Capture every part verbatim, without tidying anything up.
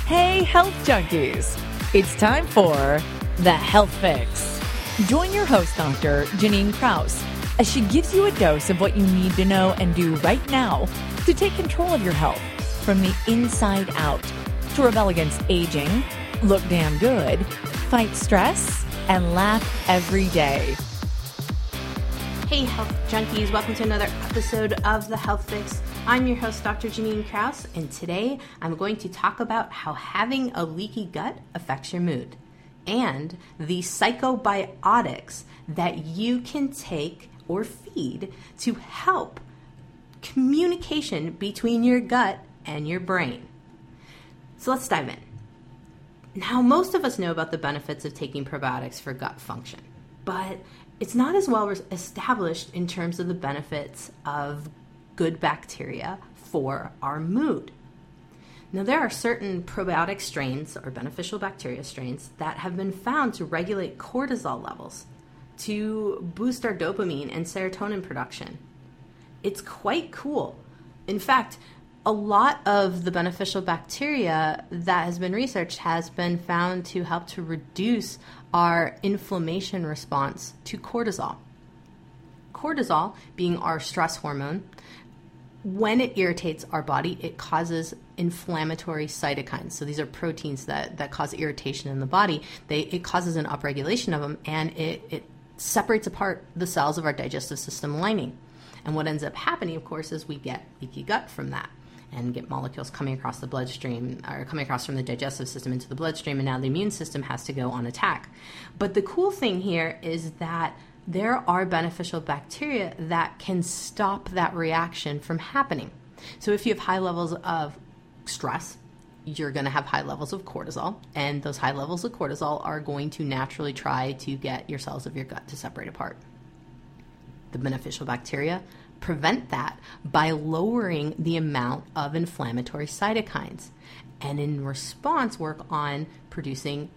Hey, health junkies! It's time for The Health Fix. Join your host, Doctor Janine Kraus, as she gives you a dose of what you need to know and do right now to take control of your health from the inside out, to rebel against aging, look damn good, fight stress, and laugh every day. Hey, health junkies. Welcome to another episode of The Health Fix. I'm your host, Doctor Janine Kraus, and today I'm going to talk about how having a leaky gut affects your mood and the psychobiotics that you can take or feed to help communication between your gut and your brain. So let's dive in. Now, most of us know about the benefits of taking probiotics for gut function, but it's not as well established in terms of the benefits of good bacteria for our mood. Now, there are certain probiotic strains or beneficial bacteria strains that have been found to regulate cortisol levels, to boost our dopamine and serotonin production. It's quite cool. In fact, a lot of the beneficial bacteria that has been researched has been found to help to reduce our inflammation response to cortisol. Cortisol, being our stress hormone, when it irritates our body, it causes inflammatory cytokines. So these are proteins that, that cause irritation in the body. They, it causes an upregulation of them, and it, it separates apart the cells of our digestive system lining. And what ends up happening, of course, is we get leaky gut from that and get molecules coming across the bloodstream, or coming across from the digestive system into the bloodstream, and now the immune system has to go on attack. But the cool thing here is that there are beneficial bacteria that can stop that reaction from happening. So if you have high levels of stress, you're going to have high levels of cortisol, and those high levels of cortisol are going to naturally try to get your cells of your gut to separate apart. The beneficial bacteria prevent that by lowering the amount of inflammatory cytokines, and in response work on producing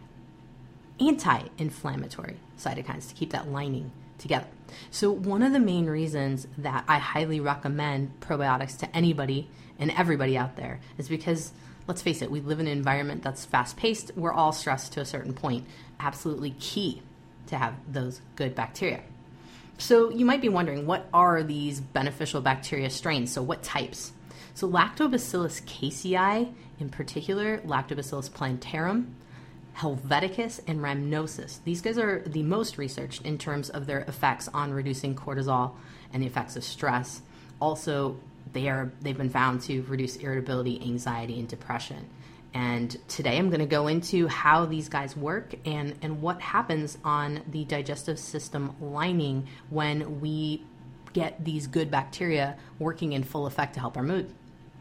anti-inflammatory cytokines to keep that lining together. So one of the main reasons that I highly recommend probiotics to anybody and everybody out there is because, let's face it, we live in an environment that's fast-paced. We're all stressed to a certain point. Absolutely key to have those good bacteria. So you might be wondering, what are these beneficial bacteria strains? So what types? So Lactobacillus casei, in particular, Lactobacillus plantarum, Helveticus, and Rhamnosus. These guys are the most researched in terms of their effects on reducing cortisol and the effects of stress. Also, they are, they've been found to reduce irritability, anxiety, and depression. And today I'm going to go into how these guys work and, and what happens on the digestive system lining when we get these good bacteria working in full effect to help our mood.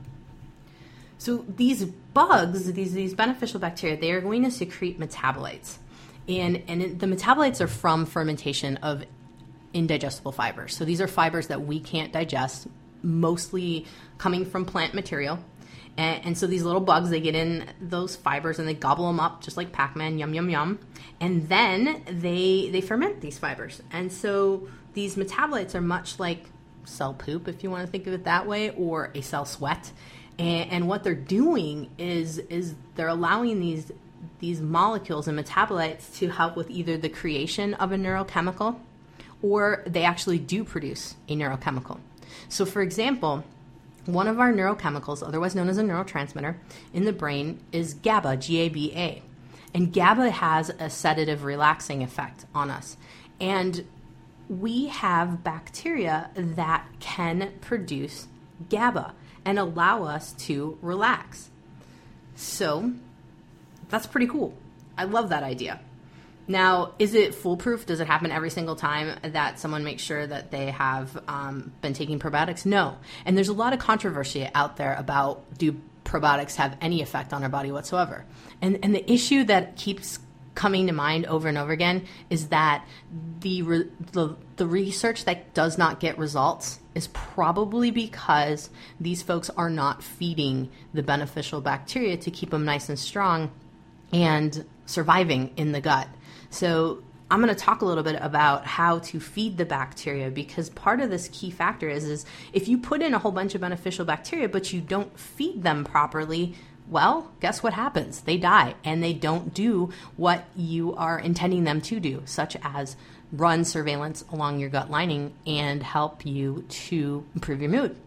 So these bugs, these, these beneficial bacteria, they are going to secrete metabolites. And, and it, the metabolites are from fermentation of indigestible fibers. So these are fibers that we can't digest, mostly coming from plant material. And, and so these little bugs, they get in those fibers and they gobble them up just like Pac-Man, yum, yum, yum. And then they they ferment these fibers. And so these metabolites are much like cell poop, if you want to think of it that way, or a cell sweat. And, and what they're doing is is they're allowing these these molecules and metabolites to help with either the creation of a neurochemical, or they actually do produce a neurochemical. So for example, one of our neurochemicals, otherwise known as a neurotransmitter, in the brain is GABA, G A B A. And GABA has a sedative, relaxing effect on us. And we have bacteria that can produce GABA and allow us to relax. So that's pretty cool. I love that idea. Now, is it foolproof? Does it happen every single time that someone makes sure that they have um, been taking probiotics? No. And there's a lot of controversy out there about, do probiotics have any effect on our body whatsoever? And, and the issue that keeps coming to mind over and over again is that the, re- the the research that does not get results is probably because these folks are not feeding the beneficial bacteria to keep them nice and strong and surviving in the gut. So I'm going to talk a little bit about how to feed the bacteria, because part of this key factor is, is if you put in a whole bunch of beneficial bacteria, but you don't feed them properly, well, guess what happens? They die, and they don't do what you are intending them to do, such as run surveillance along your gut lining and help you to improve your mood.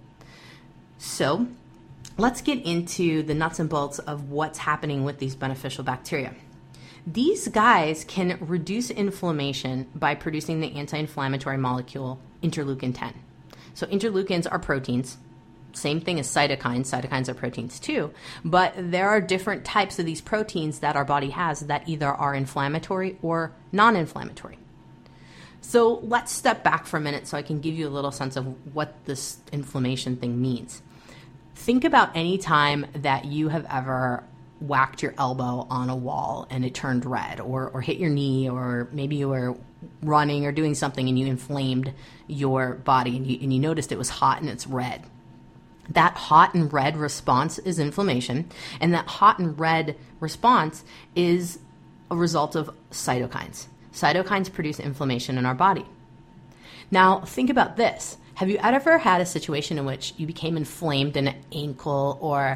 So let's get into the nuts and bolts of what's happening with these beneficial bacteria. These guys can reduce inflammation by producing the anti-inflammatory molecule interleukin ten. So interleukins are proteins. Same thing as cytokines. Cytokines are proteins too. But there are different types of these proteins that our body has that either are inflammatory or non-inflammatory. So let's step back for a minute so I can give you a little sense of what this inflammation thing means. Think about any time that you have ever whacked your elbow on a wall and it turned red, or, or hit your knee, or maybe you were running or doing something and you inflamed your body and you, and you noticed it was hot and it's red. That hot and red response is inflammation, and that hot and red response is a result of cytokines. Cytokines produce inflammation in our body. Now, think about this. Have you ever had a situation in which you became inflamed in an ankle or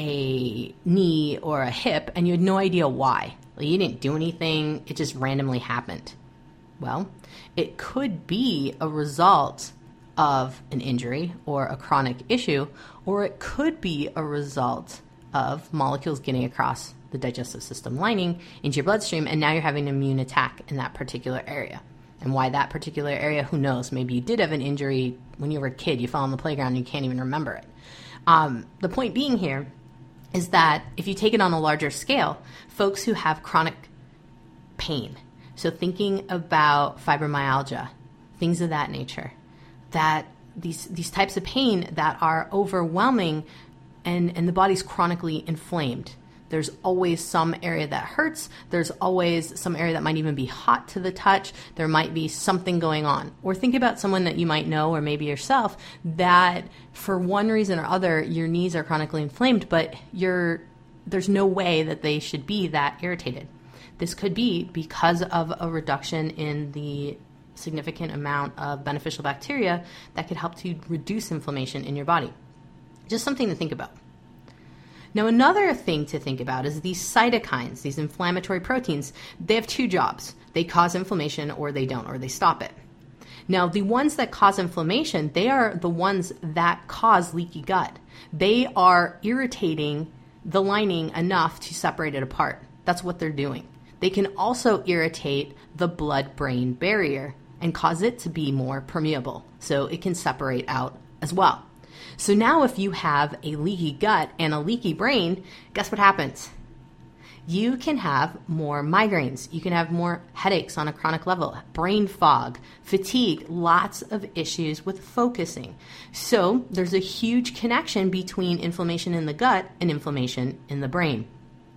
a knee or a hip and you had no idea why? Like, you didn't do anything, it just randomly happened. Well, it could be a result of an injury or a chronic issue, or it could be a result of molecules getting across the digestive system lining into your bloodstream, and now you're having an immune attack in that particular area. And why that particular area, who knows? Maybe you did have an injury when you were a kid, you fell on the playground and you can't even remember it. Um, the point being here is that if you take it on a larger scale, folks who have chronic pain, so thinking about fibromyalgia, things of that nature, that these these types of pain that are overwhelming and, and the body's chronically inflamed. There's always some area that hurts. There's always some area that might even be hot to the touch. There might be something going on. Or think about someone that you might know, or maybe yourself, that for one reason or other, your knees are chronically inflamed, but you're, there's no way that they should be that irritated. This could be because of a reduction in the significant amount of beneficial bacteria that could help to reduce inflammation in your body. Just something to think about. Now, another thing to think about is these cytokines, these inflammatory proteins. They have two jobs. They cause inflammation, or they don't, or they stop it. Now, the ones that cause inflammation, they are the ones that cause leaky gut. They are irritating the lining enough to separate it apart. That's what they're doing. They can also irritate the blood-brain barrier and cause it to be more permeable, so it can separate out as well. So now if you have a leaky gut and a leaky brain, guess what happens? You can have more migraines. You can have more headaches on a chronic level, brain fog, fatigue, lots of issues with focusing. So there's a huge connection between inflammation in the gut and inflammation in the brain.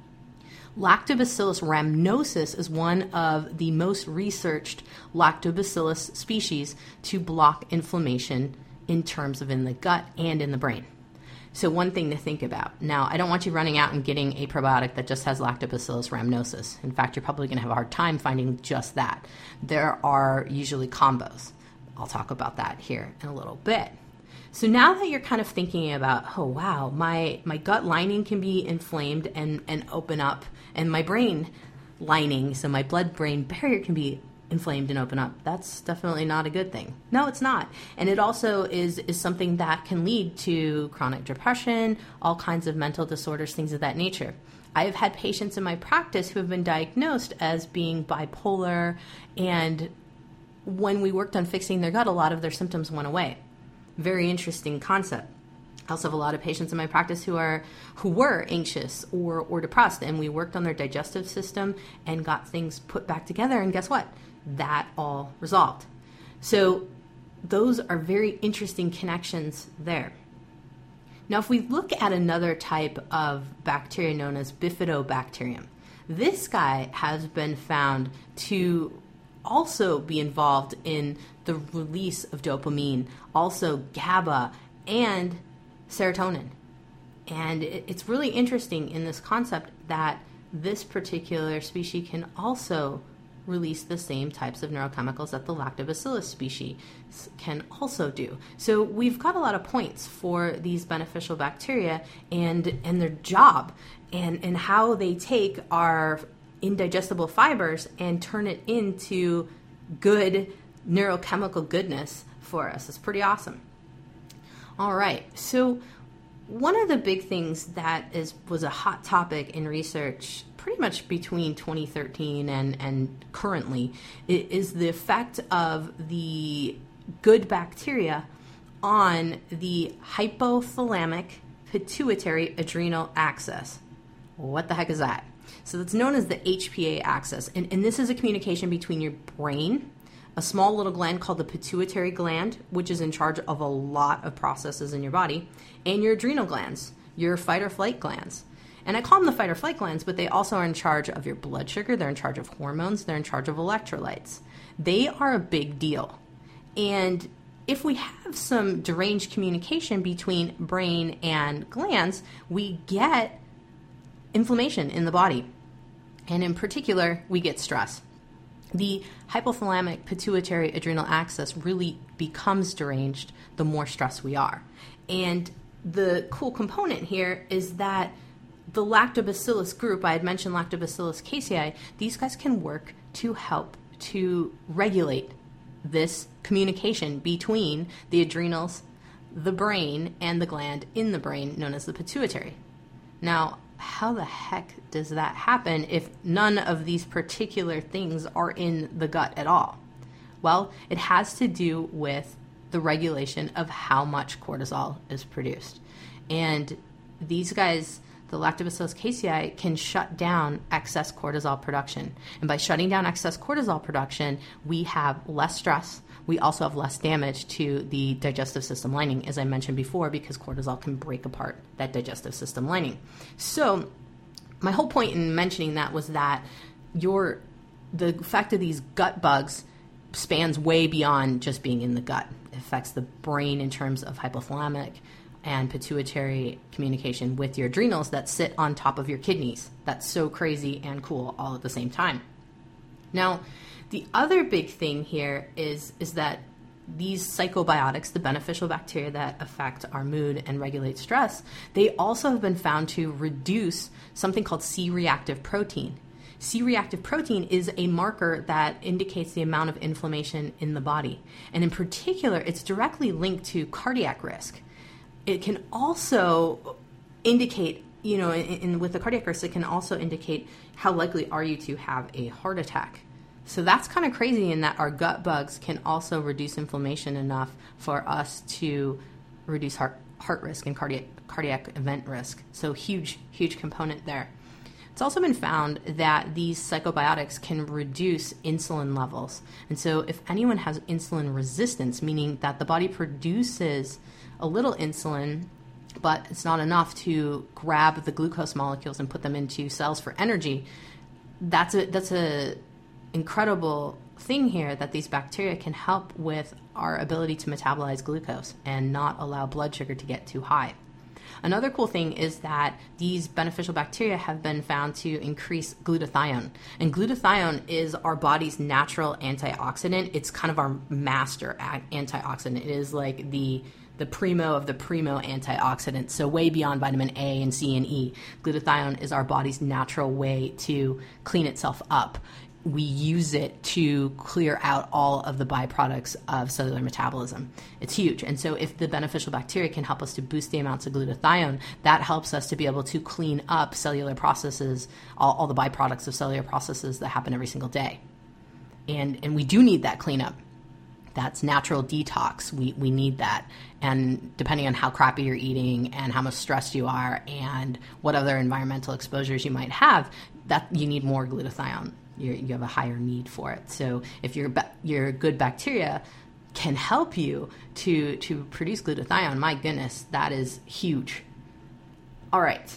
Lactobacillus rhamnosus is one of the most researched lactobacillus species to block inflammation in terms of in the gut and in the brain. So one thing to think about. Now, I don't want you running out and getting a probiotic that just has Lactobacillus rhamnosus. In fact, you're probably going to have a hard time finding just that. There are usually combos. I'll talk about that here in a little bit. So now that you're kind of thinking about, oh, wow, my, my gut lining can be inflamed and, and open up, and my brain lining, so my blood-brain barrier can be inflamed and open up. That's definitely not a good thing. No, it's not. And it also is, is something that can lead to chronic depression, all kinds of mental disorders, things of that nature. I have had patients in my practice who have been diagnosed as being bipolar, and when we worked on fixing their gut, a lot of their symptoms went away. Very interesting concept. I also have a lot of patients in my practice who are who were anxious or, or depressed, and we worked on their digestive system and got things put back together, and guess what? That all resolved. So those are very interesting connections there. Now, if we look at another type of bacteria known as bifidobacterium, this guy has been found to also be involved in the release of dopamine, also GABA and serotonin. And it's really interesting in this concept that this particular species can also release the same types of neurochemicals that the Lactobacillus species can also do. So we've got a lot of points for these beneficial bacteria and and their job and, and how they take our indigestible fibers and turn it into good neurochemical goodness for us. It's pretty awesome. All right, so one of the big things that is was a hot topic in research pretty much between twenty thirteen and, and currently is the effect of the good bacteria on the hypothalamic pituitary adrenal axis. What the heck is that? So it's known as the H P A axis, and, and this is a communication between your brain, a small little gland called the pituitary gland, which is in charge of a lot of processes in your body, and your adrenal glands, your fight or flight glands. And I call them the fight or flight glands, but they also are in charge of your blood sugar, they're in charge of hormones, they're in charge of electrolytes. They are a big deal. And if we have some deranged communication between brain and glands, we get inflammation in the body. And in particular, we get stress. The hypothalamic pituitary adrenal axis really becomes deranged the more stressed we are. And the cool component here is that the lactobacillus group, I had mentioned Lactobacillus casei, these guys can work to help to regulate this communication between the adrenals, the brain, and the gland in the brain known as the pituitary. Now, how the heck does that happen if none of these particular things are in the gut at all? Well, it has to do with the regulation of how much cortisol is produced. And these guys, the Lactobacillus casei, can shut down excess cortisol production. And by shutting down excess cortisol production, we have less stress. We also have less damage to the digestive system lining, as I mentioned before, because cortisol can break apart that digestive system lining. So my whole point in mentioning that was that your the fact of these gut bugs spans way beyond just being in the gut. It affects the brain in terms of hypothalamic and pituitary communication with your adrenals that sit on top of your kidneys. That's so crazy and cool all at the same time. Now, the other big thing here is, is that these psychobiotics, the beneficial bacteria that affect our mood and regulate stress, they also have been found to reduce something called C-reactive protein. C-reactive protein is a marker that indicates the amount of inflammation in the body. And in particular, it's directly linked to cardiac risk. It can also indicate, you know, in, in, with the cardiac risk, it can also indicate how likely are you to have a heart attack. So that's kind of crazy in that our gut bugs can also reduce inflammation enough for us to reduce heart heart risk and cardiac cardiac event risk. So huge, huge component there. It's also been found that these psychobiotics can reduce insulin levels. And so if anyone has insulin resistance, meaning that the body produces a little insulin, but it's not enough to grab the glucose molecules and put them into cells for energy, that's a that's a incredible thing here that these bacteria can help with our ability to metabolize glucose and not allow blood sugar to get too high. Another cool thing is that these beneficial bacteria have been found to increase glutathione. And glutathione is our body's natural antioxidant. It's kind of our master antioxidant. It is like the the primo of the primo antioxidants, so way beyond vitamin A and C and E. Glutathione is our body's natural way to clean itself up. We use it to clear out all of the byproducts of cellular metabolism. It's huge. And so if the beneficial bacteria can help us to boost the amounts of glutathione, that helps us to be able to clean up cellular processes, all, all the byproducts of cellular processes that happen every single day. And and we do need that cleanup. That's natural detox. We we need that. And depending on how crappy you're eating and how much stressed you are and what other environmental exposures you might have, that you need more glutathione. You're, you have a higher need for it. So if your your good bacteria can help you to to produce glutathione, my goodness, that is huge. All right.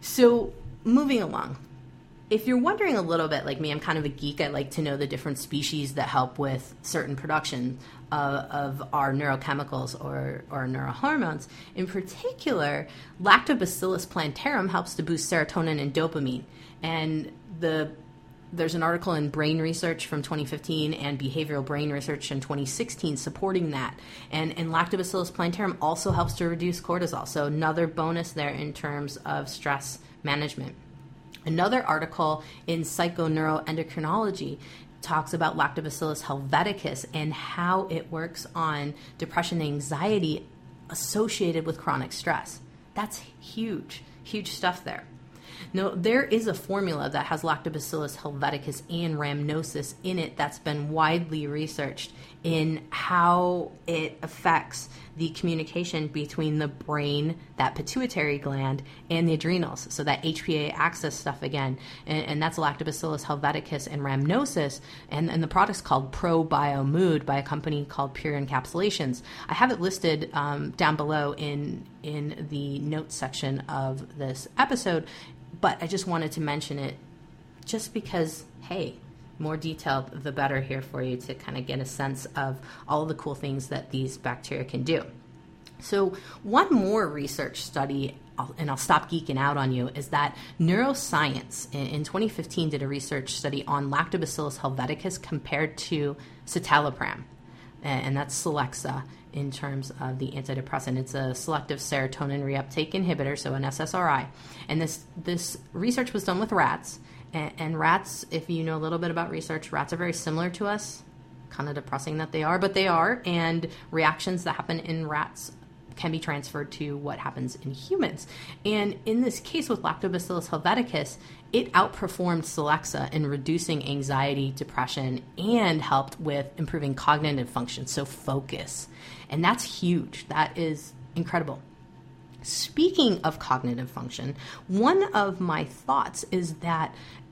So moving along. If you're wondering a little bit like me, I'm kind of a geek. I like to know the different species that help with certain production uh, of our neurochemicals or, or neurohormones. In particular, Lactobacillus plantarum helps to boost serotonin and dopamine. And the there's an article in Brain Research from twenty fifteen and Behavioral Brain Research in twenty sixteen supporting that. And, and Lactobacillus plantarum also helps to reduce cortisol. So another bonus there in terms of stress management. Another article in Psychoneuroendocrinology talks about Lactobacillus helveticus and how it works on depression and anxiety associated with chronic stress. That's huge, huge stuff there. Now, there is a formula that has Lactobacillus helveticus and rhamnosus in it that's been widely researched in how it affects the communication between the brain, that pituitary gland, and the adrenals. So that H P A axis stuff again. And, and that's Lactobacillus helveticus and rhamnosus. And, and the product's called ProBioMood by a company called Pure Encapsulations. I have it listed um, down below in, in the notes section of this episode. But I just wanted to mention it just because, hey, more detailed, the better here for you to kind of get a sense of all of the cool things that these bacteria can do. So one more research study, and I'll stop geeking out on you, is that Neuroscience in twenty fifteen did a research study on Lactobacillus helveticus compared to citalopram, and that's Celexa in terms of the antidepressant. It's a selective serotonin reuptake inhibitor, so an S S R I. And this this research was done with rats. And, and rats, if you know a little bit about research, rats are very similar to us, kind of depressing that they are, but they are. And reactions that happen in rats can be transferred to what happens in humans. And in this case with Lactobacillus helveticus, it outperformed Celexa in reducing anxiety, depression, and helped with improving cognitive function, so focus. And that's huge. That is incredible. Speaking of cognitive function, one of my thoughts is that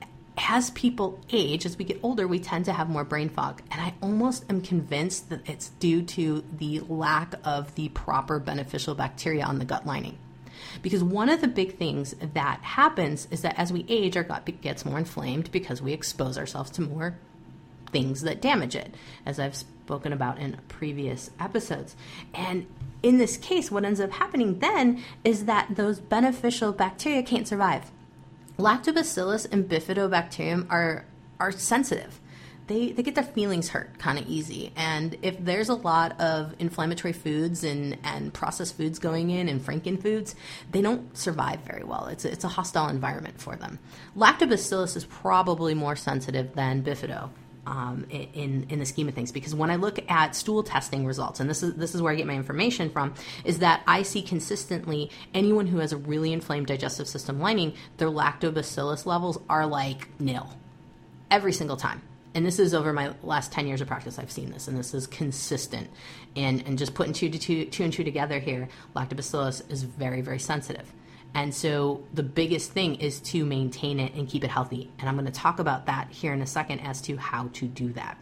as people age, as we get older, we tend to have more brain fog. And I almost am convinced that it's due to the lack of the proper beneficial bacteria on the gut lining. Because one of the big things that happens is that as we age, our gut gets more inflamed because we expose ourselves to more things that damage it, as I've spoken about in previous episodes. And in this case, what ends up happening then is that those beneficial bacteria can't survive. Lactobacillus and bifidobacterium are are sensitive. They they get their feelings hurt kind of easy. And if there's a lot of inflammatory foods and, and processed foods going in and franken foods, they don't survive very well. It's a, it's a hostile environment for them. Lactobacillus is probably more sensitive than bifido. Um, in in the scheme of things, because when I look at stool testing results, and this is this is where I get my information from, is that I see consistently anyone who has a really inflamed digestive system lining, their lactobacillus levels are like nil every single time. And this is over my last ten years of practice. I've seen this, and this is consistent. And and just putting two to two, two and two together here, lactobacillus is very very sensitive. And so the biggest thing is to maintain it and keep it healthy. And I'm going to talk about that here in a second as to how to do that.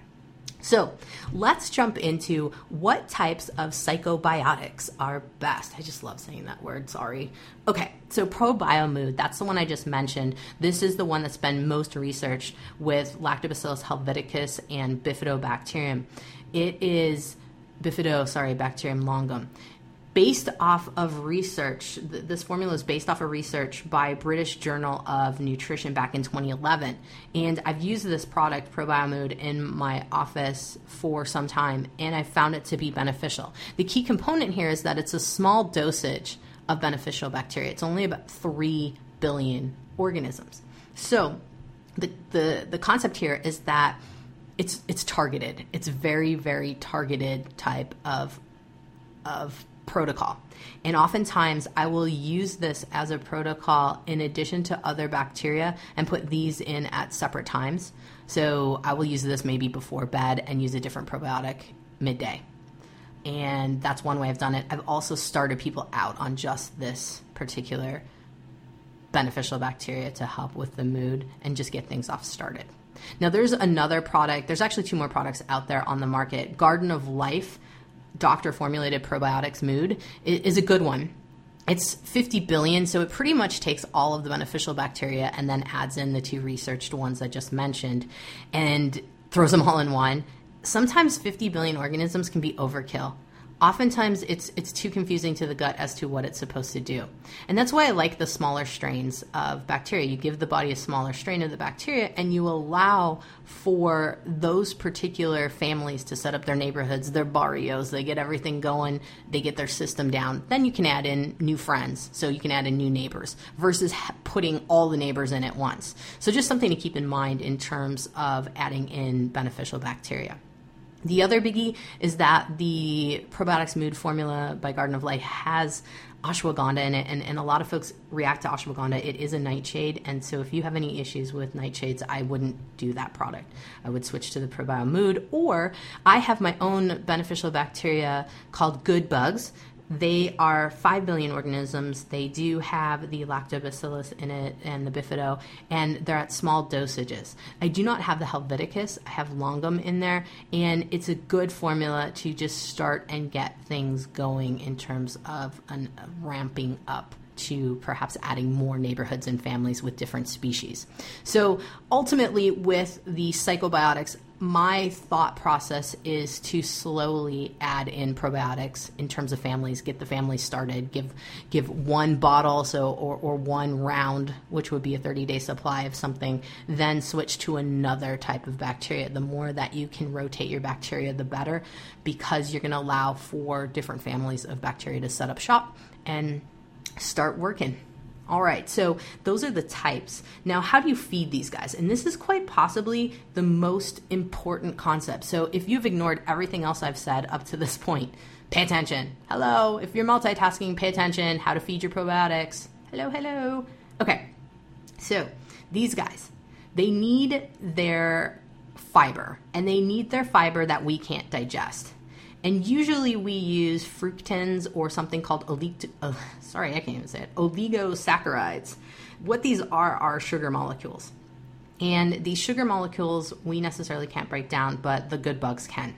So let's jump into what types of psychobiotics are best. I just love saying that word, sorry. Okay, so ProBioMood, that's the one I just mentioned. This is the one that's been most researched with Lactobacillus helveticus and bifidobacterium. It is bifido, sorry, bacterium longum. Based off of research, th- this formula is based off of research by British Journal of Nutrition back in twenty eleven. And I've used this product, ProBioMood, in my office for some time, and I found it to be beneficial. The key component here is that it's a small dosage of beneficial bacteria. It's only about three billion organisms. So the the, the concept here is that it's it's targeted. It's very, very targeted type of of protocol. And oftentimes I will use this as a protocol in addition to other bacteria and put these in at separate times. So I will use this maybe before bed and use a different probiotic midday. And that's one way I've done it. I've also started people out on just this particular beneficial bacteria to help with the mood and just get things off started. Now there's another product. There's actually two more products out there on the market. Garden of Life doctor formulated probiotics mood is a good one. It's fifty billion, so it pretty much takes all of the beneficial bacteria and then adds in the two researched ones I just mentioned and throws them all in one. Sometimes fifty billion organisms can be overkill. oftentimes it's it's too confusing to the gut as to what it's supposed to do. And that's why I like the smaller strains of bacteria. You give the body a smaller strain of the bacteria and you allow for those particular families to set up their neighborhoods, their barrios, they get everything going, they get their system down. Then you can add in new friends, so you can add in new neighbors versus putting all the neighbors in at once. So just something to keep in mind in terms of adding in beneficial bacteria. The other biggie is that the Probiotics Mood formula by Garden of Light has ashwagandha in it, and, and a lot of folks react to ashwagandha. It is a nightshade, and so if you have any issues with nightshades, I wouldn't do that product. I would switch to the Probio Mood, or I have my own beneficial bacteria called Good Bugs. They are five billion organisms. They do have the lactobacillus in it and the bifido, and they're at small dosages. I do not have the Helveticus. I have Longum in there, and it's a good formula to just start and get things going in terms of an, uh, ramping up to perhaps adding more neighborhoods and families with different species. So ultimately with the psychobiotics, my thought process is to slowly add in probiotics in terms of families, get the family started, give give one bottle so or, or one round, which would be a thirty-day supply of something, then switch to another type of bacteria. The more that you can rotate your bacteria, the better, because you're going to allow for different families of bacteria to set up shop and start working. All right, so those are the types. Now, how do you feed these guys? And this is quite possibly the most important concept. So if you've ignored everything else I've said up to this point, pay attention. Hello, if you're multitasking, pay attention. How to feed your probiotics. Hello, hello. Okay, so these guys, they need their fiber, and they need their fiber that we can't digest. And usually we use fructans or something called olig- uh, sorry, I can't even say it, oligosaccharides. What these are are sugar molecules. And these sugar molecules we necessarily can't break down, but the good bugs can.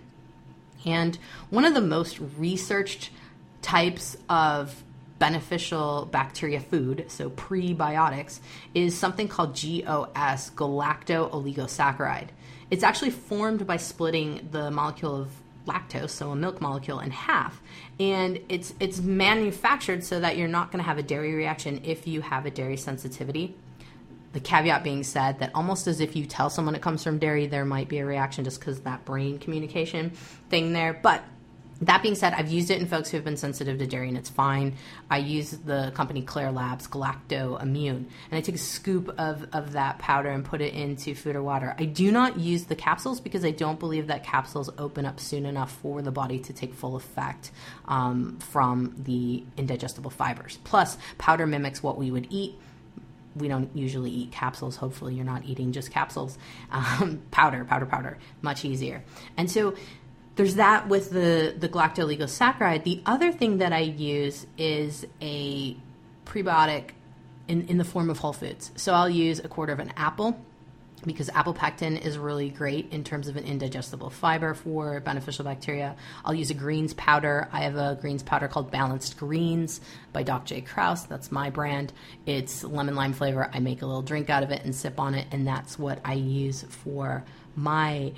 And one of the most researched types of beneficial bacteria food, so prebiotics, is something called G O S, galacto-oligosaccharide. It's actually formed by splitting the molecule of lactose, so a milk molecule, in half, and it's it's manufactured so that you're not going to have a dairy reaction if you have a dairy sensitivity. The caveat being said that almost as if you tell someone it comes from dairy, there might be a reaction just because that brain communication thing there. But that being said, I've used it in folks who have been sensitive to dairy, and it's fine. I use the company Claire Labs Galacto Immune, and I take a scoop of, of that powder and put it into food or water. I do not use the capsules because I don't believe that capsules open up soon enough for the body to take full effect um, from the indigestible fibers. Plus, powder mimics what we would eat. We don't usually eat capsules. Hopefully you're not eating just capsules. Um, powder, powder, powder, much easier. And so there's that with the, the galacto-oligosaccharide. The other thing that I use is a prebiotic in, in the form of whole foods. So I'll use a quarter of an apple because apple pectin is really great in terms of an indigestible fiber for beneficial bacteria. I'll use a greens powder. I have a greens powder called Balanced Greens by Doc J. Krause. That's my brand. It's lemon lime flavor. I make a little drink out of it and sip on it, and that's what I use for my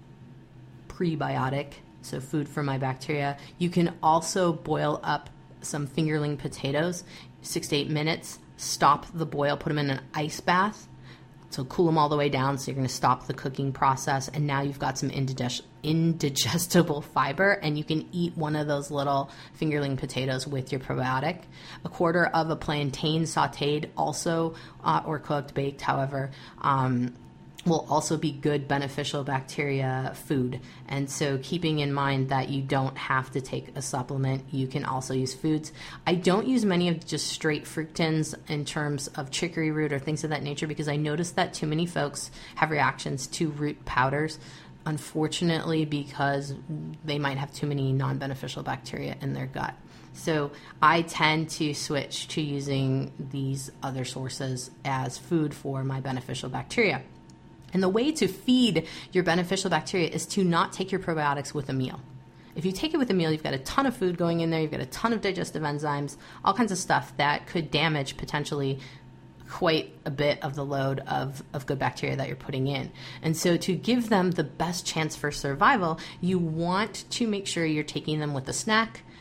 prebiotic, so food for my bacteria. You can also boil up some fingerling potatoes, six to eight minutes, stop the boil, put them in an ice bath, so cool them all the way down, so you're going to stop the cooking process, and now you've got some indigest- indigestible fiber, and you can eat one of those little fingerling potatoes with your probiotic. A quarter of a plantain sauteed also, uh, or cooked, baked, however, um, will also be good beneficial bacteria food. And so keeping in mind that you don't have to take a supplement, you can also use foods. I don't use many of just straight fructans in terms of chicory root or things of that nature because I noticed that too many folks have reactions to root powders, unfortunately, because they might have too many non-beneficial bacteria in their gut. So I tend to switch to using these other sources as food for my beneficial bacteria. And the way to feed your beneficial bacteria is to not take your probiotics with a meal. If you take it with a meal, you've got a ton of food going in there, you've got a ton of digestive enzymes, all kinds of stuff that could damage potentially quite a bit of the load of, of good bacteria that you're putting in. And so to give them the best chance for survival, you want to make sure you're taking them with a snack,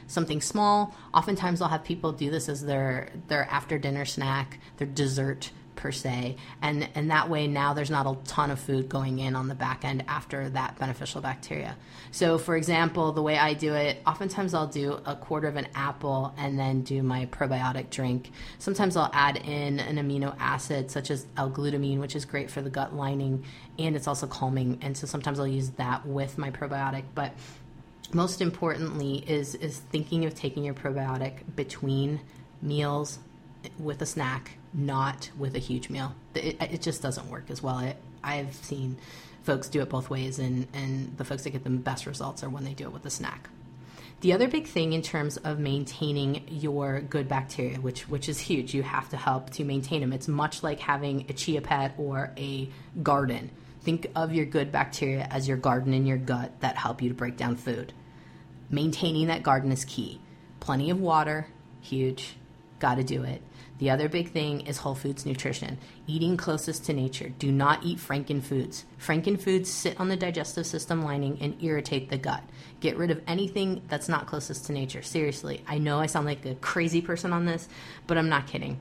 something small. Oftentimes I'll have people do this as their, their after dinner snack, their dessert per se, and and that way now there's not a ton of food going in on the back end after that beneficial bacteria. So for example, the way I do it, oftentimes I'll do a quarter of an apple and then do my probiotic drink. Sometimes I'll add in an amino acid such as L-glutamine, which is great for the gut lining, and it's also calming, and so sometimes I'll use that with my probiotic. But most importantly is is thinking of taking your probiotic between meals with a snack, not with a huge meal. It, it just doesn't work as well. I, I've seen folks do it both ways, and, and the folks that get the best results are when they do it with a snack. The other big thing in terms of maintaining your good bacteria, which which is huge, you have to help to maintain them. It's much like having a chia pet or a garden. Think of your good bacteria as your garden in your gut that help you to break down food. Maintaining that garden is key. Plenty of water, huge, got to do it. The other big thing is whole foods nutrition, eating closest to nature. Do not eat frankenfoods. Frankenfoods sit on the digestive system lining and irritate the gut. Get rid of anything that's not closest to nature. Seriously, I know I sound like a crazy person on this, but I'm not kidding.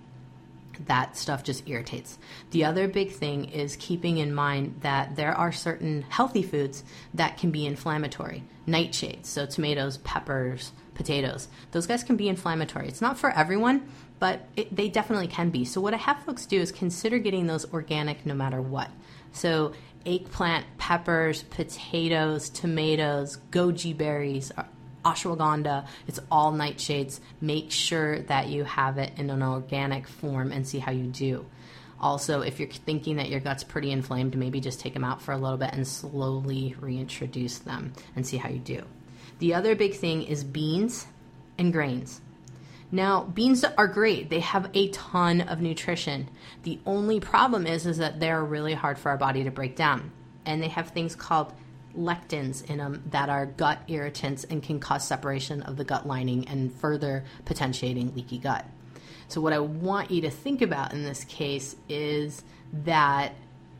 That stuff just irritates. The other big thing is keeping in mind that there are certain healthy foods that can be inflammatory. Nightshades, so tomatoes, peppers, potatoes, those guys can be inflammatory. It's not for everyone, but it, they definitely can be. So what I have folks do is consider getting those organic no matter what. So eggplant, peppers, potatoes, tomatoes, goji berries, ashwagandha, it's all nightshades. Make sure that you have it in an organic form and see how you do. Also, if you're thinking that your gut's pretty inflamed, maybe just take them out for a little bit and slowly reintroduce them and see how you do. The other big thing is beans and grains. Now, beans are great. They have a ton of nutrition. The only problem is, is that they're really hard for our body to break down. And they have things called lectins in them that are gut irritants and can cause separation of the gut lining and further potentiating leaky gut. So what I want you to think about in this case is that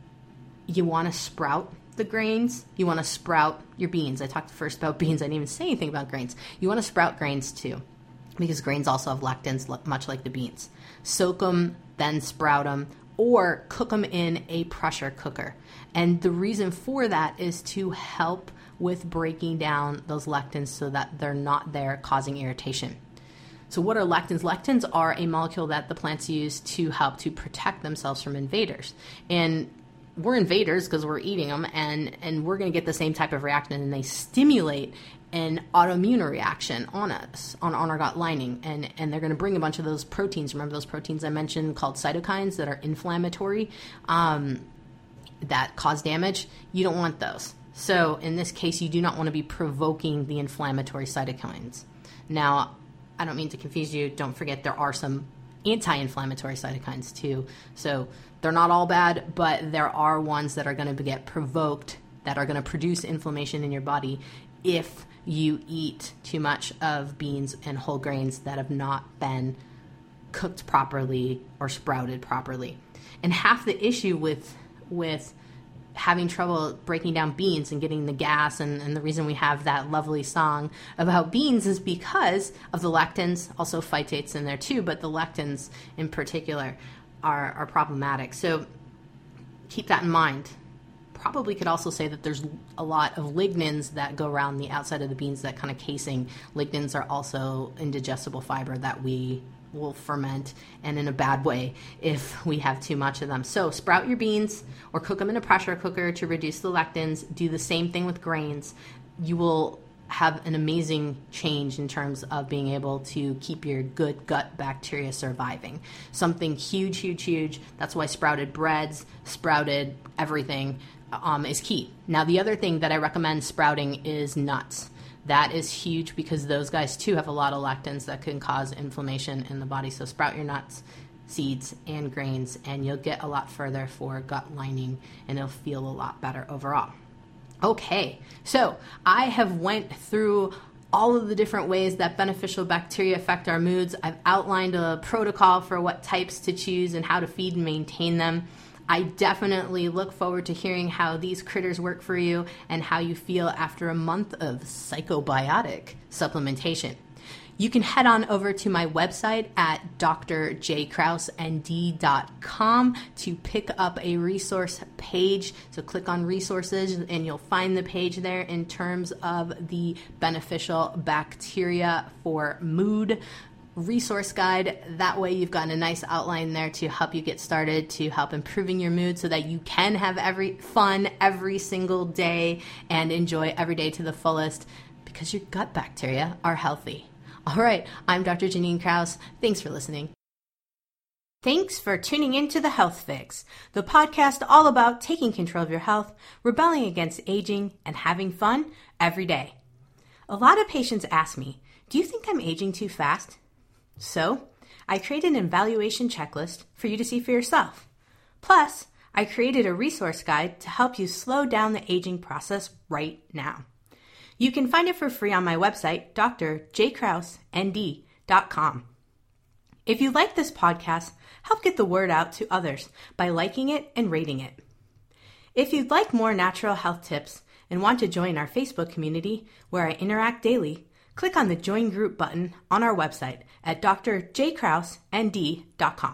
you want to sprout the grains. You want to sprout your beans. I talked first about beans. I didn't even say anything about grains. You want to sprout grains too, because grains also have lectins, much like the beans. Soak them, then sprout them, or cook them in a pressure cooker. And the reason for that is to help with breaking down those lectins so that they're not there causing irritation. So what are lectins? Lectins are a molecule that the plants use to help to protect themselves from invaders. And we're invaders because we're eating them, and, and we're going to get the same type of reaction, and they stimulate an autoimmune reaction on us, on, on our gut lining, and, and they're going to bring a bunch of those proteins. Remember those proteins I mentioned called cytokines that are inflammatory, um, that cause damage? You don't want those. So in this case, you do not want to be provoking the inflammatory cytokines. Now, I don't mean to confuse you. Don't forget there are some anti-inflammatory cytokines too. So they're not all bad, but there are ones that are going to get provoked, that are going to produce inflammation in your body if you eat too much of beans and whole grains that have not been cooked properly or sprouted properly. And half the issue with with having trouble breaking down beans and getting the gas, and, and the reason we have that lovely song about beans is because of the lectins, also phytates in there too, but the lectins in particular are, are problematic. So keep that in mind. Probably could also say that there's a lot of lignins that go around the outside of the beans, that kind of casing. Lignins are also indigestible fiber that we will ferment, and in a bad way if we have too much of them. So sprout your beans or cook them in a pressure cooker to reduce the lectins. Do the same thing with grains. You will have an amazing change in terms of being able to keep your good gut bacteria surviving. Something huge, huge, huge. That's why sprouted breads, sprouted everything um, is key. Now, the other thing that I recommend sprouting is nuts. That is huge because those guys too have a lot of lectins that can cause inflammation in the body. So sprout your nuts, seeds, and grains, and you'll get a lot further for gut lining, and it'll feel a lot better overall. Okay, so I have went through all of the different ways that beneficial bacteria affect our moods. I've outlined a protocol for what types to choose and how to feed and maintain them. I definitely look forward to hearing how these critters work for you and how you feel after a month of psychobiotic supplementation. You can head on over to my website at d r j kraus n d dot com to pick up a resource page. So click on resources and you'll find the page there in terms of the beneficial bacteria for mood resource guide. That way you've gotten a nice outline there to help you get started, to help improving your mood so that you can have every fun every single day and enjoy every day to the fullest because your gut bacteria are healthy. All right, I'm Doctor Janine Kraus. Thanks for listening. Thanks for tuning in to The Health Fix, the podcast all about taking control of your health, rebelling against aging, and having fun every day. A lot of patients ask me, do you think I'm aging too fast? So, I created an evaluation checklist for you to see for yourself. Plus, I created a resource guide to help you slow down the aging process right now. You can find it for free on my website, d r j kraus n d dot com. If you like this podcast, help get the word out to others by liking it and rating it. If you'd like more natural health tips and want to join our Facebook community where I interact daily, click on the Join Group button on our website at d r j kraus n d dot com.